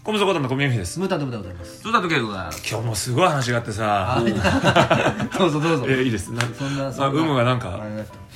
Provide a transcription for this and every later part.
コムソコタンの小宮姫です。 ムータントムでございます。 そうだとけどが今日もすごい話があってさ。 どうぞどうぞ。 いいです。 そんなムがなんか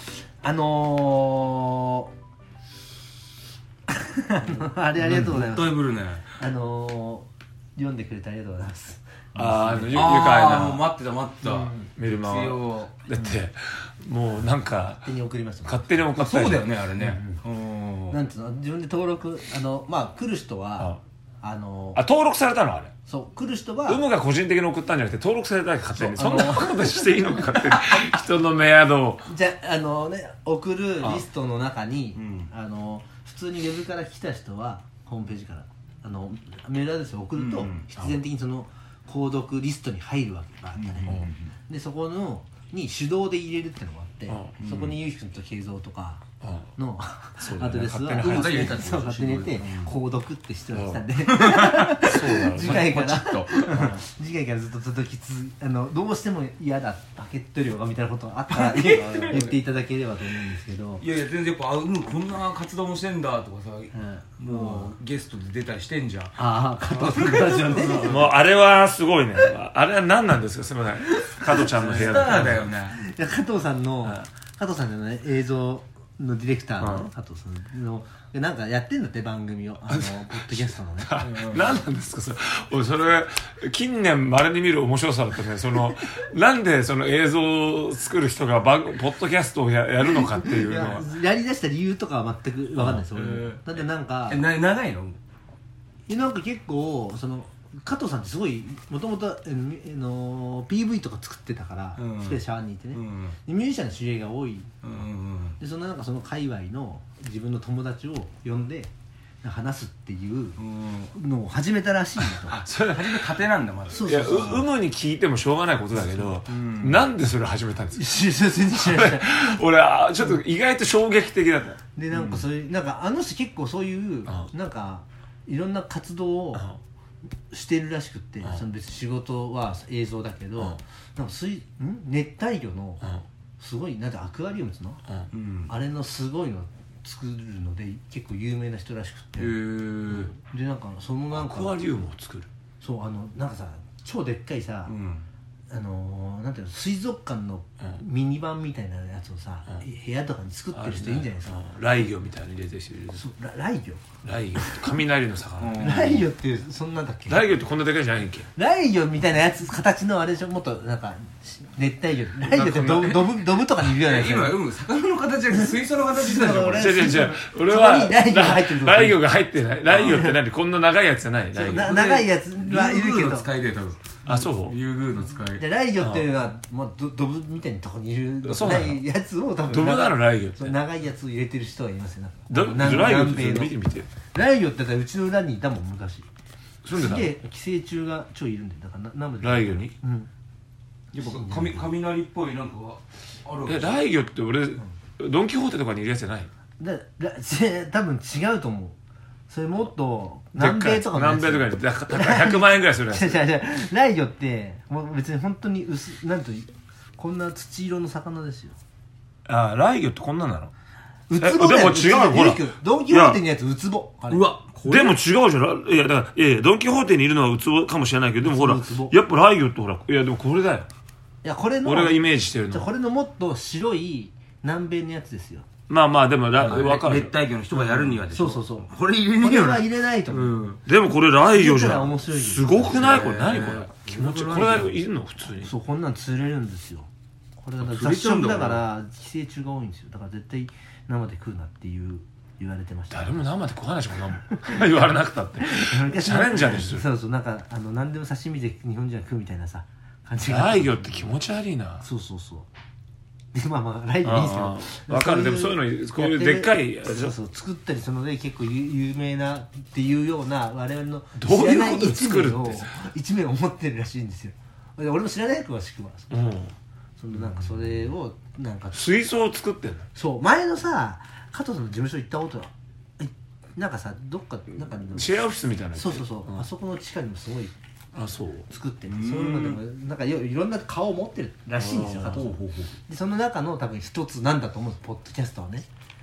あれありがとうございます。 本当にブルね。 読んでくれてありがとうございます。 愉快な。 もう待ってた、 メルマガだってもうなんか勝手に送りました。 勝手に送ったそうだよねあれね。 なんていうの、自分で登録来る人は登録されたのあれ。 そう来る人はが個人的に送ったんじゃなくて登録されただけ勝手に。そんなことしていいのか勝手に。人のメアドをじゃ送るリストの中に普通にウェブから来た人はホームページからメールアドレスを送ると必然的にその購読リストに入るわけがあったね。でそこに手動で入れるってのがあって、そこにゆうひくんと慶三とかのアドレスは勝手に入れて購読って人が来たんで、次回からずっと届きどうしても嫌だパケット量がみたいなことがあったら言っていただければと思うんですけど、 いや全然やっぱこんな活動もしてんだとかさ、もうゲストで出たりしてんじゃん。 加藤さんのラジオね。 もうあれはすごいね。あれは何なんですか。すみません、加藤ちゃんの部屋スターだよね。 加藤さんの映像のディレクターの加藤さんのなんかやってんだって番組をポッドキャストのね。 何なんですかそれ。俺それ近年まれに見る面白さだったね。なんでその映像を作る人がポッドキャストをやるのかっていうのはやりだした理由とかは全く分かんないです俺も。だってなんか長いの？ なんか結構加藤さんってすごいもともと PV とか作ってたから一人でシャワーにいてね、ミュージシャンの知り合いが多い、でその界隈の自分の友達を呼んで話すっていうのを始めたらしいんだと。 それ初め家庭なんだまだ。 いやに聞いてもしょうがないことだけど、なんでそれ始めたんですか。 全然知らない。 俺ちょっと意外と衝撃的だった。 でなんかそういうなんか人結構そういうなんかいろんな活動をしてるらしくって、別に仕事は映像だけど、なんか熱帯魚のすごいなんてアクアリウムのあれのすごいの作るので結構有名な人らしくって、でなんかなんかアクアリウムを作る。 そうなんかさ超でっかいさ、なんていうの水族館のミニ版みたいなやつをさ、部屋とかに作ってる人いるんじゃないですか。 雷魚みたいに入れてる人いる。 雷魚雷の魚。 雷魚ってそんなんだっけ。 雷魚ってこんなでかいじゃないんけ。 雷魚みたいなやつ形のあれでしょ。もっとなんか熱帯魚。雷魚ってドブとかにいるじゃないですか。 今魚の形じゃなくて水槽の形してたじゃん。 違う俺は雷魚が入ってる。 雷魚が入ってない。雷魚って何。こんな長いやつじゃない。 長いやつはいるけど。 使いで多分。 そう竜宮の使い。 雷魚っていうのはドブみたいなとこにいるやつを多分ドブなの雷魚って。 長いやつを入れてる人がいますよ。 雷魚って見てみて。 雷魚ってうちの裏にいたもん昔。 すげえ寄生虫が超いるんでだから雷魚に。 やっぱ雷っぽいなんかある。 雷魚って俺ドンキホーテとかにいるやつじゃない。 多分違うと思う。それもっと南米とかに100万円ぐらいするやつ。 雷魚ってもう別に本当になんとこんな土色の魚ですよ。 雷魚ってこんななの。 ウツボだよ。 でも違うほら。 ドンキホーテにやつウツボ。 うわ。でも違うじゃん。いやだからドンキホーテにいるのはウツボかもしれないけど、でもほらやっぱ雷魚ってほらいやでもこれだよ。 いやこれの俺がイメージしてるの。 これのもっと白い南米のやつですよ。 まあでも分かる。 熱帯魚の人がやるにはでしょ。 そうこれ入れねえよな。 これは入れないと思う。 でもこれ雷魚じゃん。 すすごくないこれ。何これ気持ちいい。これいるの普通に。 そうこんなん釣れるんですよ。これが雑食だから寄生虫が多いんですよ。だから絶対生で食うなって言われてました。 誰も生で食わないしもんなもん。言われなくたってチャレンジャーですよ。 そうなんか何でも刺身で日本人は食うみたいなさ感じが。 雷魚って気持ち悪いな。 そうで雷魚いいですよ。 分かる。でもそういうのこういうでっかいそう作ったりそので結構有名なっていうような我々のどういうこと作るって一面を持ってるらしいんですよ。俺も知らない詳しくは。なんかそれをなんか水槽を作ってんの。 そう前のさ加藤さんの事務所行ったことはなんかさどっかなんかシェアオフィスみたいな。 そうあそこの地下にもすごいそう作ってね。そういうのでもなんかいろんな顔を持ってるらしいんですよ加藤さん。でその中の多分一つなんだと思うポッドキャストはね。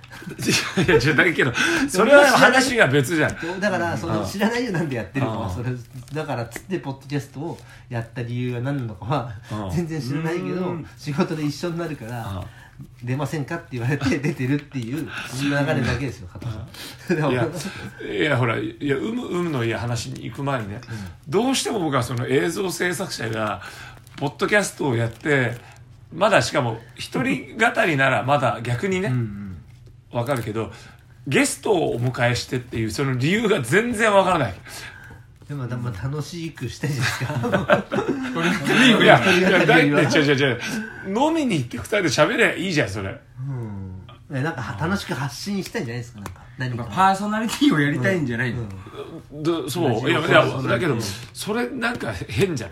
いやだけどそれは話が別じゃん。 だからその知らないよなんでやってるかはそれだからつってポッドキャストをやった理由が何なのかは全然知らないけど仕事で一緒になるから出ませんかって言われて出てるっていう流れだけですよ、加藤さん。 いやほら有無のいい話に行く前にね、どうしても僕はその映像制作者がポッドキャストをやってまだしかも一人語りならまだ逆にね分かるけど、ゲストをお迎えしてっていうその理由が全然分からない。 でも楽しくしたいじゃないですか。 いやだって違う飲みに行って2人で喋ればいいじゃんそれ。 なんか楽しく発信したいんじゃないですか。なんか何かパーソナリティをやりたいんじゃないの？ そういやだけどそれなんか変じゃない？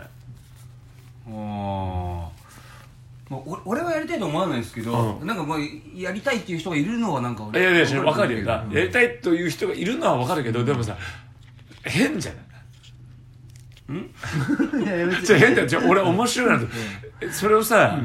俺はやりたいと思わないんですけど、なんかまあやりたいっていう人がいるのはなんかいや分かるよやりたいという人がいるのは分かるけど、でもさ変じゃない？変だよ。俺面白いなとそれをさ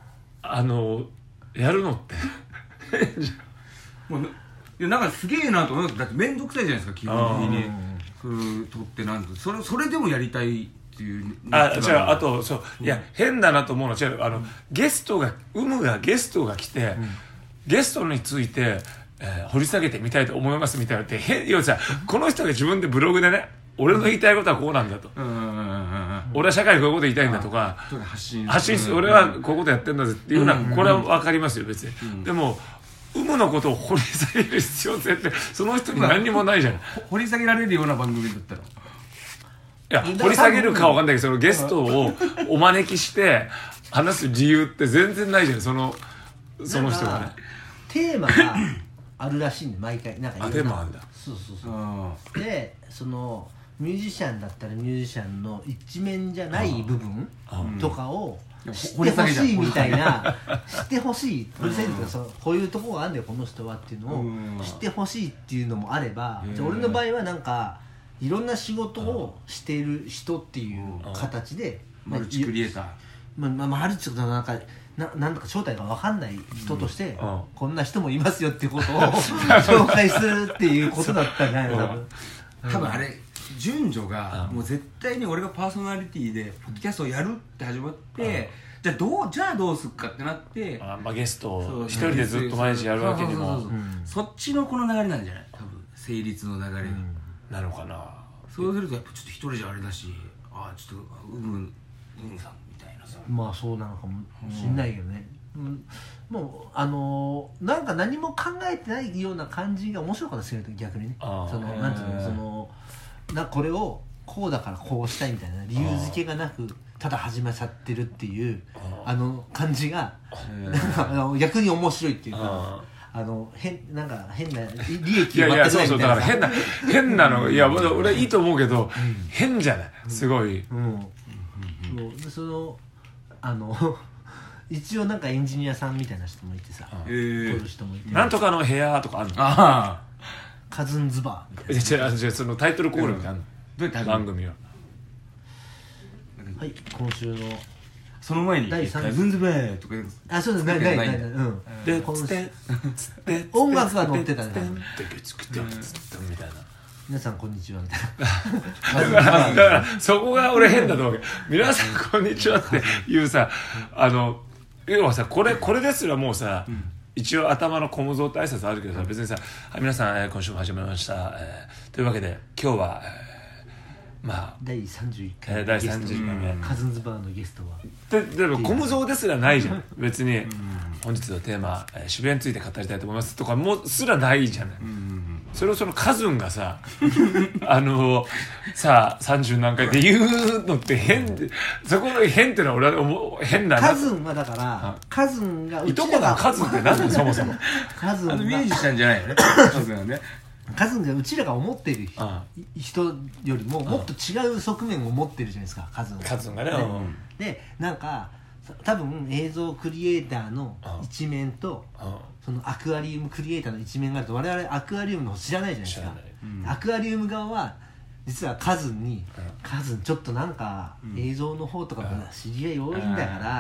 やるのって変じゃん。 いやなんかすげえなと思います。だって面倒くさいじゃないですか基本的に撮ってなんとそれでもやりたいっていうあとそういや変だなと思うのは違うゲストがゲストが来て、ゲストについて、掘り下げてみたいと思いますみたいなって要はさこの人が自分でブログでね俺の言いたいことはこうなんだと、俺は社会にこういうこと言いたいんだとか発信する俺はこういうことやってんだぜっていうのはこれは分かりますよ別に、でも有無のことを掘り下げる必要性ってその人に何にもないじゃん。 掘り下げられるような番組だったらいや掘り下げるかわかんないけどそのゲストをお招きして話す理由って全然ないじゃんその人がね。 テーマがあるらしいんで毎回なんかテーマあるんだ。 そうでそのミュージシャンだったらミュージシャンの一面じゃない部分とかを知ってほしいみたいな知ってほしい掘り下げるとかこういうところがあるんだよこの人はっていうのを知ってほしいっていうのもあれば、じゃあ俺の場合はなんかいろんな仕事をしている人っていう形でマルチクリエイターマルチとかなんとか正体が分かんない人としてこんな人もいますよっていうことを紹介するっていうことだったんじゃないの多分あれ順序がもう絶対に俺がパーソナリティでポッドキャストをやるって始まってじゃあどうすっかってなってゲストを一人でずっと毎日やるわけにもそっちのこの流れなんじゃない多分成立の流れがなのかな。 そうするとやっぱちょっと一人じゃあれだしちょっとうむさんみたいなさまあそうなのかもしんないけどね、もうなんか何も考えてないような感じが面白かったですよね逆にね。なんていうのこれをこうだからこうしたいみたいな理由付けがなくただ始めちゃってるっていう感じが逆に面白いっていうかなんか変な利益が待ってないみたいな。だから変なのいや俺いいと思うけど変じゃないすごい。 一応なんかエンジニアさんみたいな人もいてさ撮る人もいてなんとかの部屋とかあるのカズンズバーじゃあそのタイトルコールみたいなどういう番組ははい今週のその前に第3 ズンズベーとかそうですないで音楽が載ってたねみたいな皆さんこんにちはみたいなだからそこが俺変だと思うけど皆さんこんにちはっていうさ要はさこれですらもうさ一応頭の小無造って挨拶あるけどさ別にさ皆さん今週も始めましたというわけで今日は第31回第31回目カズンズバーのゲストはでも小無造ですらないじゃん別に本日のテーマ渋谷について語りたいと思いますとかもすらないじゃないそれをそのカズンがささあ30何回って言うのって変でそこの変ってのは俺は変だな。 カズンはだからカズンがいとこのカズンって何だそもそもカズンがミュージシャンじゃないよねカズンはねカズンがうちらが思ってる人よりももっと違う側面を持ってるじゃないですかカズンがね。でなんか多分映像クリエイターの一面とそのアクアリウムクリエイターの一面があると我々アクアリウムの方知らないじゃないですか。アクアリウム側は実はカズンにカズンちょっとなんか映像の方とか知り合い多いんだから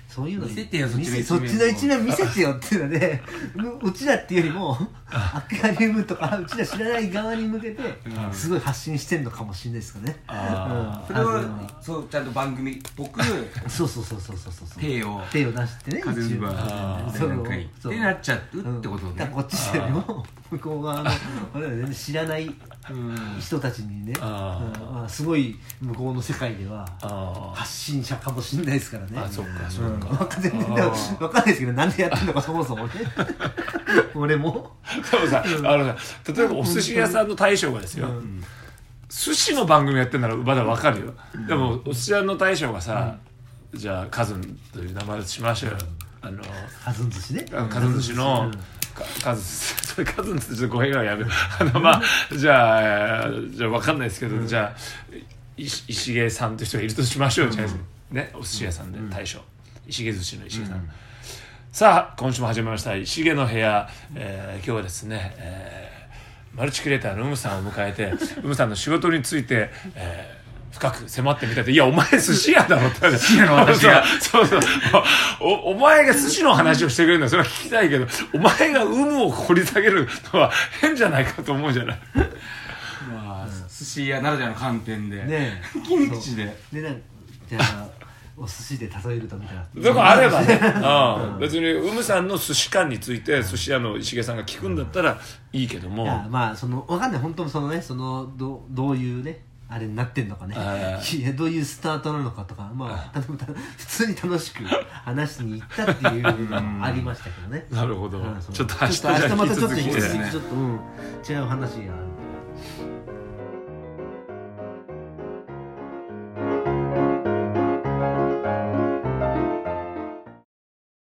そういうの見せてよそっちの一面見せてよっていうのでうちらっていうよりもアクアリウムとかうちら知らない側に向けてすごい発信してんのかもしれないですかね。 それはそうちゃんと番組っぽくそう手を出してね、 風邪なんかにってなっちゃうってことね。 こっちよりも向こう側の我々全然知らない人たちにね、すごい向こうの世界では発信者かもしれないですからね。 そっか全然分かんないですけど、なんでやってんのかそもそもね俺もでもさ、例えばお寿司屋さんの大将がですよ、寿司の番組やってんならまだ分かるよ。でもお寿司屋の大将がさ、じゃあカズンという名前をしましょうよ。 カズン寿司ね。 カズン寿司のカズンってちょっと語弊がやるまあじゃあ分かんないですけど、じゃあ石毛さんという人がいるとしましょう。じゃあね、お寿司屋さんで大将、石毛寿司の石毛さん、さあ今週も始まりました石毛の部屋。今日はですね、マルチクリエイターのウムさんを迎えてウムさんの仕事について、深く迫ってみたって、いやお前寿司屋だろって寿司屋の私がそうお前が寿司の話をしてくれるのはそれは聞きたいけど、お前が有無を掘り下げるのは変じゃないかと思うじゃない。 まあ寿司屋ならではの観点でね、 切り口でじゃあお寿司で例えるとみたいなそこあればね、別にウムさんの寿司観について寿司屋の石毛さんが聞くんだったらいいけども、 いやまあ分かんない本当にどういうねあれになってんのかね、いやどういうスタートなのかとか、まあ普通に楽しく話しに行ったっていうのもありましたけどね。 なるほど、ちょっと明日またちょっと引き続き違う話がある。